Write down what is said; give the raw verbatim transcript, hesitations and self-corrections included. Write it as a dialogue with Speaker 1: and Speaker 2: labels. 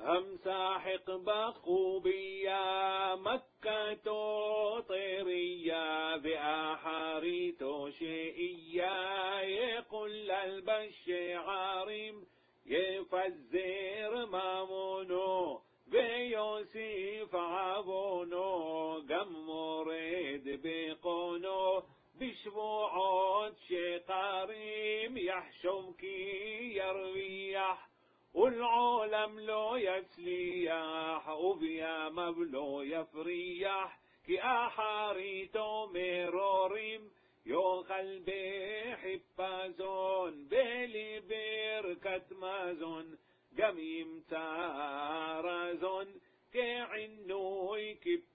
Speaker 1: هم ساحق بخوبية مكة طيرية بأحاريت شيئية يقول البشعارم يفزر مامونو بيوسف عبونو قم مريد بقونو بشبوعات شقاريم يحشمكي يرويح والعالم لو يسليح وبيا مبلو يفريح كي أحاريتو مروريم يو قلبي حبازون بلي بركة مازون قميم تارزون كي عنو يكب